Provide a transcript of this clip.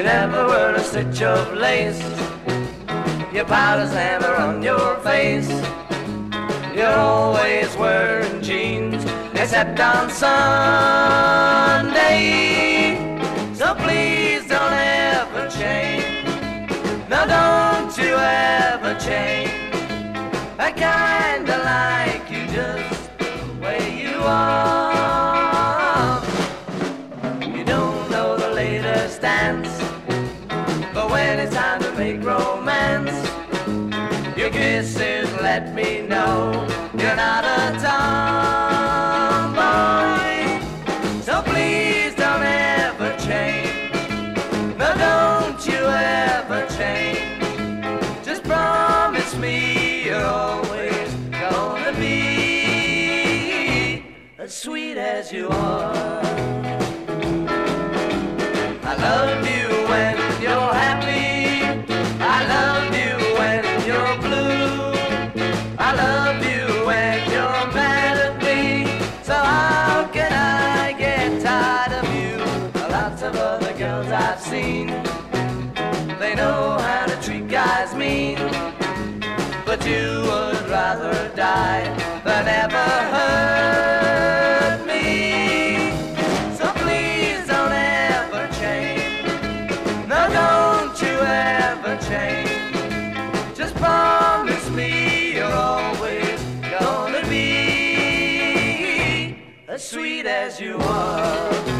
never wear a stitch of lace. Your powder's never on your face. You're always wearing jeans, except on Sunday. So please don't ever change. No, don't you ever change. I kinda like you just the way you are. You don't know the latest dance, but when it's time to make romance, your kisses let me know you're not a tomboy. So please don't ever change. No, don't you ever change. Just promise me you're always gonna be as sweet as you are. I love you when you're happy. I love you when you're blue. I love you when you're mad at me. So how can I get tired of you? Lots of other girls I've seen, they know how to treat guys mean, but you would rather die than ever hurt me. So please don't ever change. No, don't you ever change. Just promise me you're always gonna be as sweet as you are.